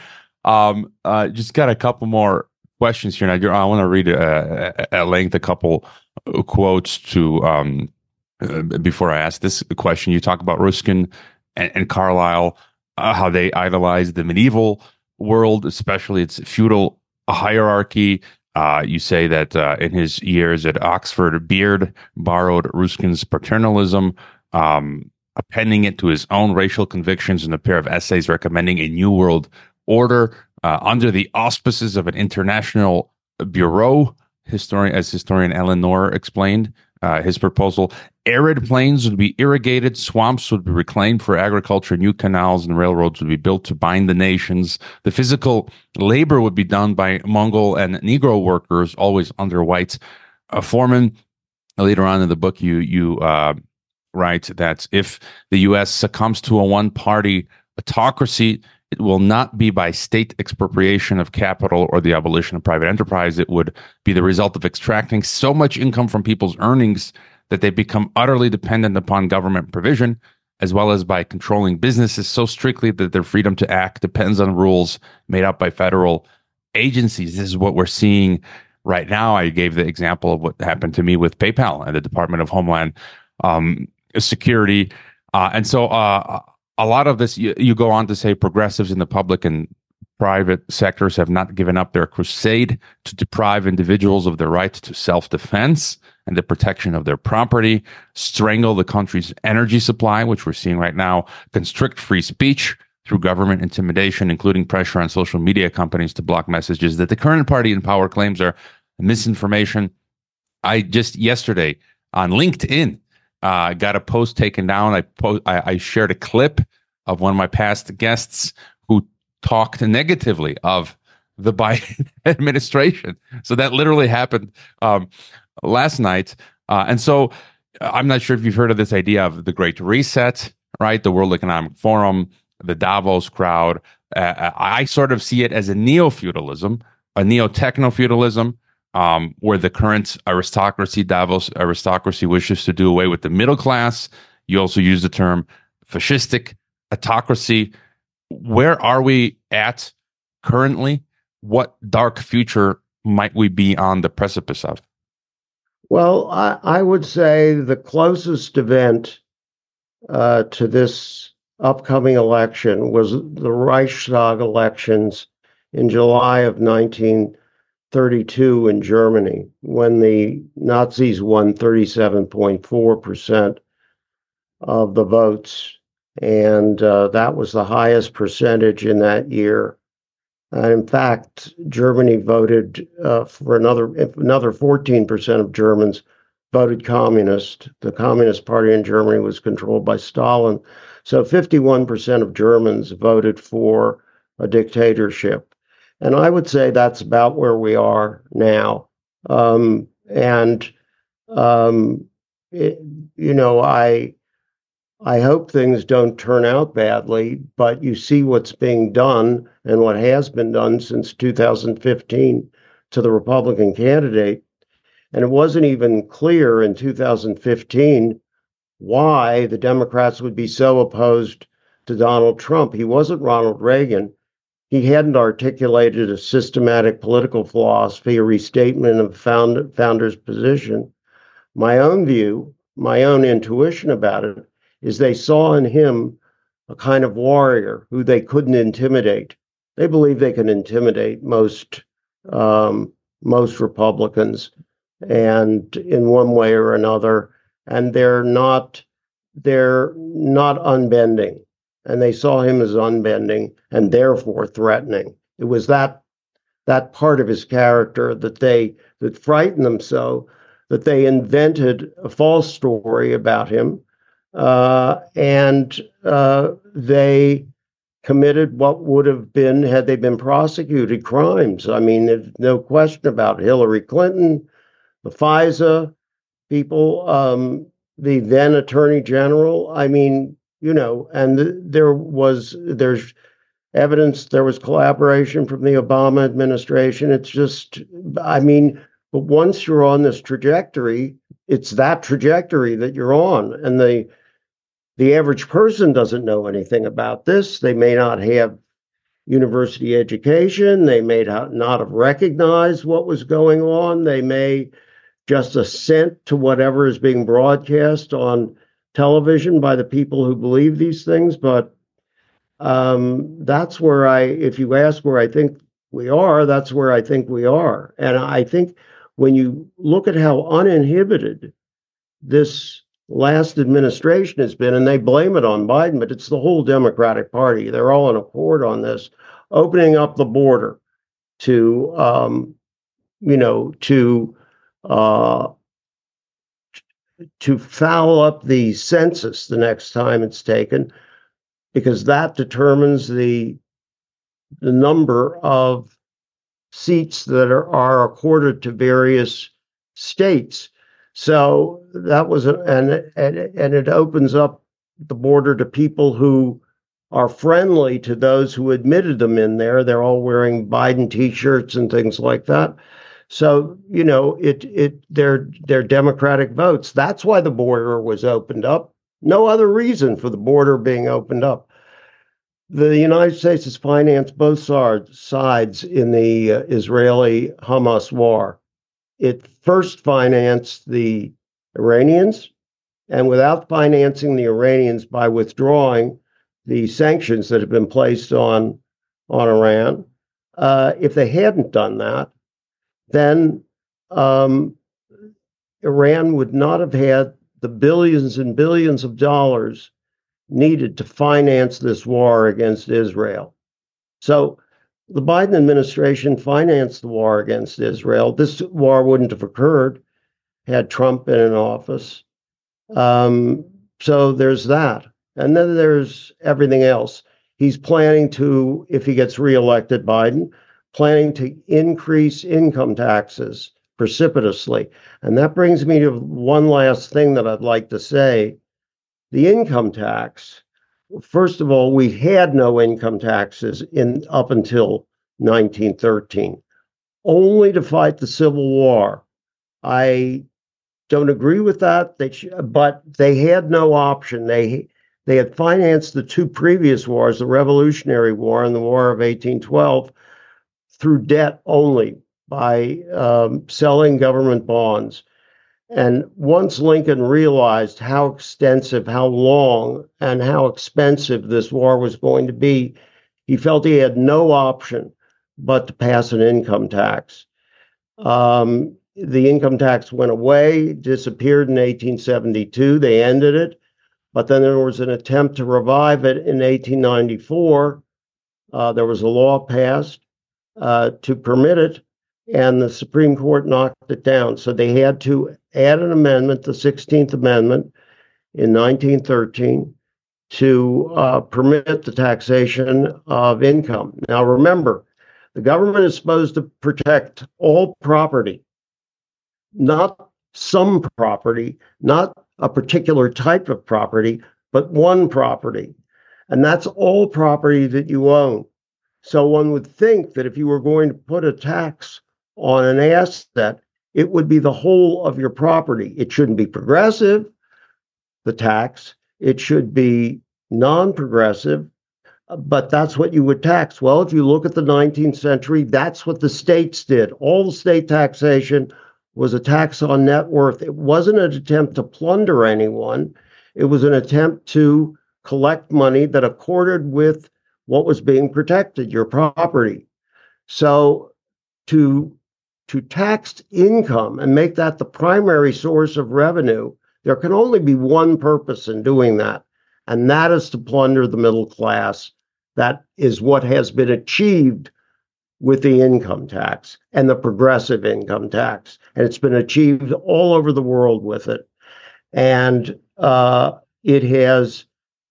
just got a couple more questions here. Now, I want to read at length a couple quotes to before I ask this question. You talk about Ruskin and Carlyle, how they idolized the medieval world, especially its feudal hierarchy. You say that in his years at Oxford, Beard borrowed Ruskin's paternalism, appending it to his own racial convictions in a pair of essays recommending a new world order under the auspices of an international bureau. Historian Ellen Noor explained his proposal. Arid plains would be irrigated, swamps would be reclaimed for agriculture, new canals and railroads would be built to bind the nations. The physical labor would be done by Mongol and Negro workers, always under whites. Foreman, later on in the book, you write that if the U.S. succumbs to a one-party autocracy, it will not be by state expropriation of capital or the abolition of private enterprise. It would be the result of extracting so much income from people's earnings that they become utterly dependent upon government provision, as well as by controlling businesses so strictly that their freedom to act depends on rules made up by federal agencies. This is what we're seeing right now. I gave the example of what happened to me with PayPal and the Department of Homeland Security. And so a lot of this, you go on to say progressives in the public and private sectors have not given up their crusade to deprive individuals of their right to self-defense and the protection of their property, strangle the country's energy supply, which we're seeing right now, constrict free speech through government intimidation, including pressure on social media companies to block messages that the current party in power claims are misinformation. I just yesterday on LinkedIn got a post taken down. I shared a clip of one of my past guests who talked negatively of the Biden administration. So that literally happened last night. And so I'm not sure if you've heard of this idea of the Great Reset, right? The World Economic Forum, the Davos crowd. I sort of see it as a neo-feudalism, a neo-techno-feudalism, where the current aristocracy, Davos aristocracy, wishes to do away with the middle class. You also use the term fascistic autocracy. Where are we at currently? What dark future might we be on the precipice of? Well, I would say the closest event to this upcoming election was the Reichstag elections in July of 1932 in Germany, when the Nazis won 37.4% of the votes. And that was the highest percentage in that year. And in fact, Germany voted for another 14% of Germans voted communist. The Communist Party in Germany was controlled by Stalin. So 51% of Germans voted for a dictatorship. And I would say that's about where we are now. I hope things don't turn out badly, but you see what's being done and what has been done since 2015 to the Republican candidate. And it wasn't even clear in 2015 why the Democrats would be so opposed to Donald Trump. He wasn't Ronald Reagan. He hadn't articulated a systematic political philosophy, a restatement of founder's position. My own view, my own intuition about it, is they saw in him a kind of warrior who they couldn't intimidate. They believe they can intimidate most Republicans, and in one way or another, and they're not unbending. And they saw him as unbending and therefore threatening. It was that part of his character that frightened them so that they invented a false story about him. And they committed what would have been, had they been prosecuted, crimes. I mean, there's no question about Hillary Clinton, the FISA people, the then Attorney General. I mean, and there's evidence there was collaboration from the Obama administration. It's just, I mean, but once you're on this trajectory, it's that trajectory that you're on. And the average person doesn't know anything about this. They may not have university education. They may not have recognized what was going on. They may just assent to whatever is being broadcast on television by the people who believe these things. But that's where if you ask where I think we are, that's where I think we are. And I think when you look at how uninhibited this last administration has been, and they blame it on Biden, but it's the whole Democratic Party. They're all in accord on this, opening up the border to foul up the census the next time it's taken, because that determines the number of seats that are accorded to various states. So that was and it opens up the border to people who are friendly to those who admitted them in there. They're all wearing Biden T-shirts and things like that. So, they're Democratic votes. That's why the border was opened up. No other reason for the border being opened up. The United States has financed both sides in the Israeli-Hamas war. It first financed the Iranians, and without financing the Iranians by withdrawing the sanctions that have been placed on Iran, if they hadn't done that, then Iran would not have had the billions and billions of dollars needed to finance this war against Israel. So the Biden administration financed the war against Israel. This war wouldn't have occurred had Trump been in office. So there's that. And then there's everything else. He's planning to, if he gets reelected, Biden, planning to increase income taxes precipitously. And that brings me to one last thing that I'd like to say. The income tax, first of all, we had no income taxes up until 1913, only to fight the Civil War. I don't agree with that, but they had no option. They had financed the two previous wars, the Revolutionary War and the War of 1812, through debt only by selling government bonds. And once Lincoln realized how extensive, how long, and how expensive this war was going to be, he felt he had no option but to pass an income tax. The income tax went away, disappeared in 1872. They ended it. But then there was an attempt to revive it in 1894. There was a law passed to permit it, and the Supreme Court knocked it down. So they had to add an amendment, the 16th Amendment, in 1913 to permit the taxation of income. Now, remember, the government is supposed to protect all property, not some property, not a particular type of property, but one property. And that's all property that you own. So one would think that if you were going to put a tax on an asset, it would be the whole of your property. It shouldn't be progressive, the tax. It should be non-progressive, but that's what you would tax. Well, if you look at the 19th century, that's what the states did. All the state taxation was a tax on net worth. It wasn't an attempt to plunder anyone. It was an attempt to collect money that accorded with what was being protected, your property. So to tax income and make that the primary source of revenue, there can only be one purpose in doing that, and that is to plunder the middle class. That is what has been achieved with the income tax and the progressive income tax. And it's been achieved all over the world with it. And it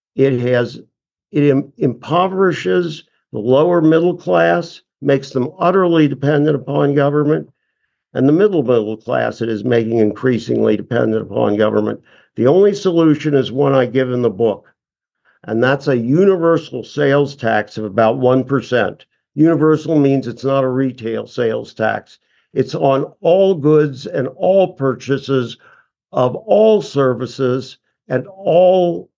impoverishes the lower middle class, makes them utterly dependent upon government. And the middle class, it is making increasingly dependent upon government. The only solution is one I give in the book, and that's a universal sales tax of about 1%. Universal means it's not a retail sales tax. It's on all goods and all purchases of all services and all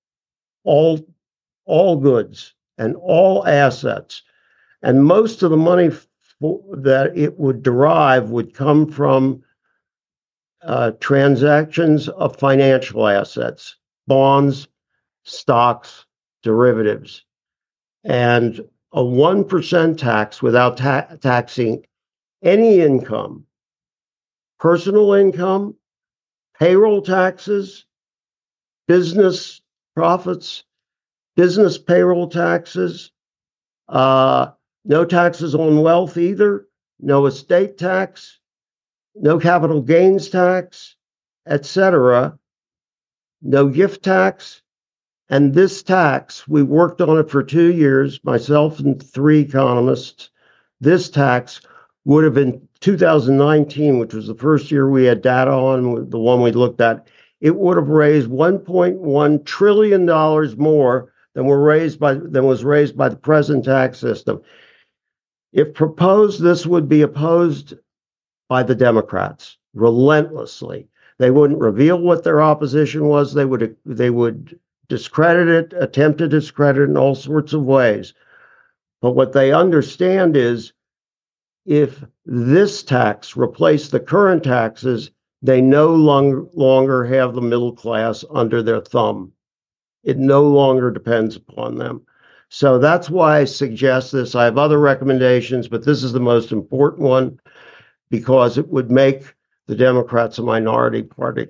goods and all assets. And most of the money that it would derive would come from transactions of financial assets, bonds, stocks, derivatives. And a 1% tax without taxing any income, personal income, payroll taxes, business profits, business payroll taxes, no taxes on wealth either, no estate tax, no capital gains tax, etc., no gift tax. And this tax, we worked on it for 2 years, myself and 3 economists. This tax would have been 2019, which was the first year we had data on, the one we looked at. It would have raised $1.1 trillion more than was raised by the present tax system. If proposed, this would be opposed by the Democrats relentlessly. They wouldn't reveal what their opposition was. They would discredit it, attempt to discredit it in all sorts of ways. But what they understand is if this tax replaced the current taxes, they no longer have the middle class under their thumb. It no longer depends upon them. So that's why I suggest this. I have other recommendations, but this is the most important one because it would make the Democrats a minority party.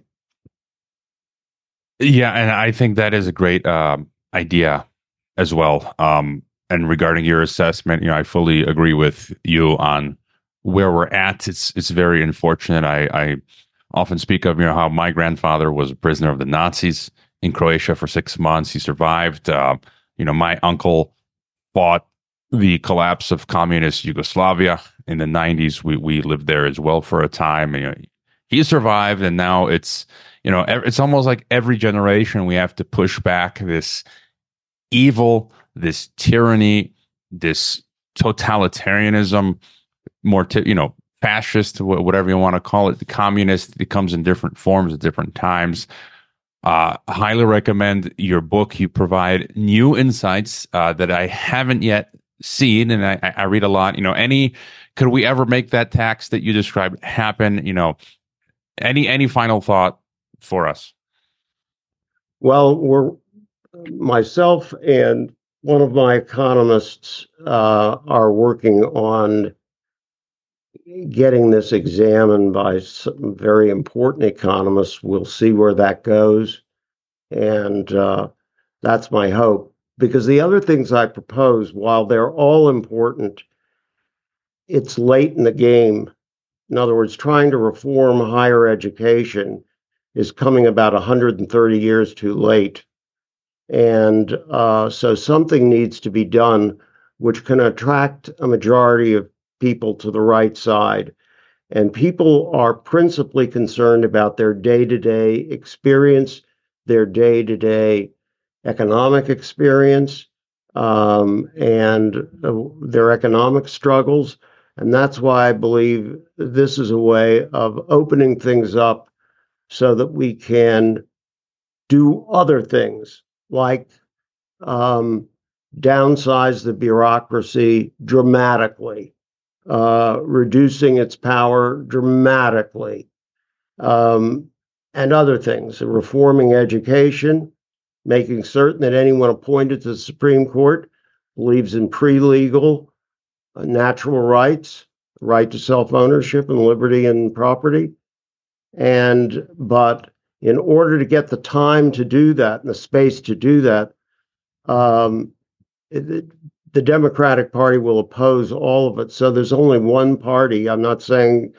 Yeah, and I think that is a great idea as well. And regarding your assessment, I fully agree with you on where we're at. It's very unfortunate. I often speak of how my grandfather was a prisoner of the Nazis in Croatia for 6 months. He survived. My uncle fought the collapse of communist Yugoslavia in the 90s. We lived there as well for a time. He survived, and now it's almost like every generation we have to push back this evil, this tyranny, this totalitarianism, fascist, whatever you want to call it. The communist, it comes in different forms at different times. Highly recommend your book. You provide new insights that I haven't yet seen, and I read a lot. Could we ever make that tax that you described happen? Any final thought for us? Well, myself and one of my economists are working on getting this examined by some very important economists. We'll see where that goes. And that's my hope. Because the other things I propose, while they're all important, it's late in the game. In other words, trying to reform higher education is coming about 130 years too late. And so something needs to be done which can attract a majority of people to the right side. And people are principally concerned about their day-to-day experience, their day-to-day economic experience, and their economic struggles. And that's why I believe this is a way of opening things up so that we can do other things like downsize the bureaucracy dramatically, reducing its power dramatically, and other things, reforming education, making certain that anyone appointed to the Supreme Court believes in pre-legal natural rights, right to self-ownership and liberty and property. But in order to get the time to do that and the space to do that, the Democratic Party will oppose all of it. So there's only one party. I'm not saying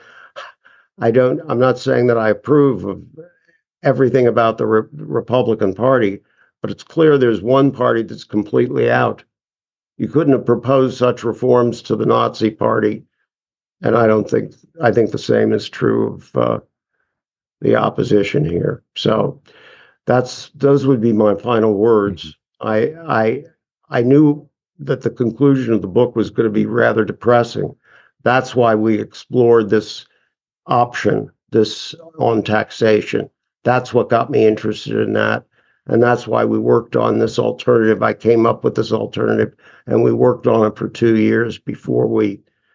that I approve of everything about the Republican Party, but it's clear there's one party that's completely out. You couldn't have proposed such reforms to the Nazi Party, and I think the same is true of the opposition here. So those would be my final words. I knew that the conclusion of the book was going to be rather depressing. That's why we explored this option, this on taxation. That's what got me interested in that. And that's why we worked on this alternative. I came up with this alternative, and we worked on it for 2 years before we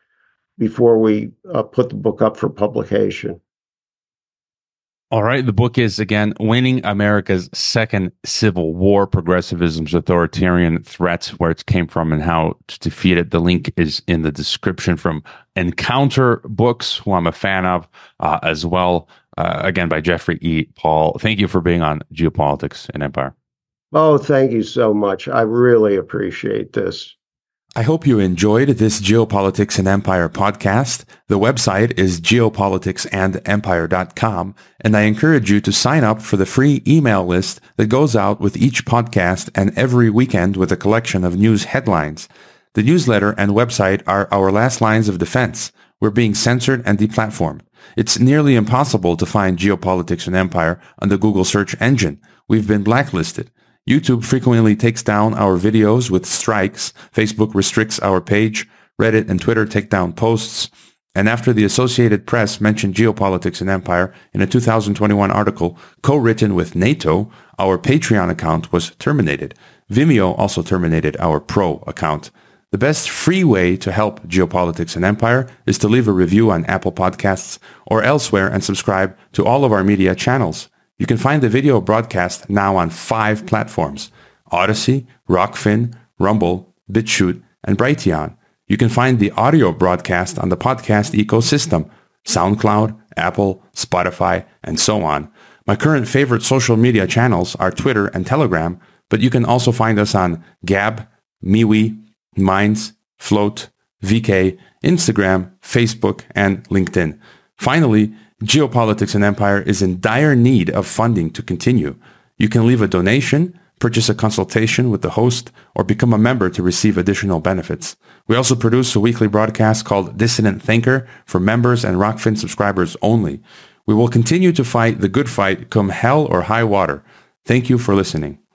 put the book up for publication. All right. The book is, again, Winning America's Second Civil War, Progressivism's Authoritarian Threats, where it came from and how to defeat it. The link is in the description from Encounter Books, who I'm a fan of as well. Again, by Jeffrey E. Paul. Thank you for being on Geopolitics and Empire. Oh, thank you so much. I really appreciate this. I hope you enjoyed this Geopolitics and Empire podcast. The website is geopoliticsandempire.com, and I encourage you to sign up for the free email list that goes out with each podcast and every weekend with a collection of news headlines. The newsletter and website are our last lines of defense. We're being censored and deplatformed. It's nearly impossible to find Geopolitics and Empire on the Google search engine. We've been blacklisted. YouTube frequently takes down our videos with strikes. Facebook restricts our page. Reddit and Twitter take down posts. And after the Associated Press mentioned Geopolitics and Empire in a 2021 article co-written with NATO, our Patreon account was terminated. Vimeo also terminated our Pro account. The best free way to help Geopolitics and Empire is to leave a review on Apple Podcasts or elsewhere and subscribe to all of our media channels. You can find the video broadcast now on 5 platforms: Odyssey, Rockfin, Rumble, BitChute, and Brighteon. You can find the audio broadcast on the podcast ecosystem: SoundCloud, Apple, Spotify, and so on. My current favorite social media channels are Twitter and Telegram, but you can also find us on Gab, MeWe, Minds, Float, VK, Instagram, Facebook, and LinkedIn. Finally, Geopolitics and Empire is in dire need of funding to continue. You can leave a donation purchase a consultation with the host, or become a member to receive additional benefits. We also produce a weekly broadcast called Dissident Thinker for members and Rockfin subscribers only. We will continue to fight the good fight come hell or high water. Thank you for listening.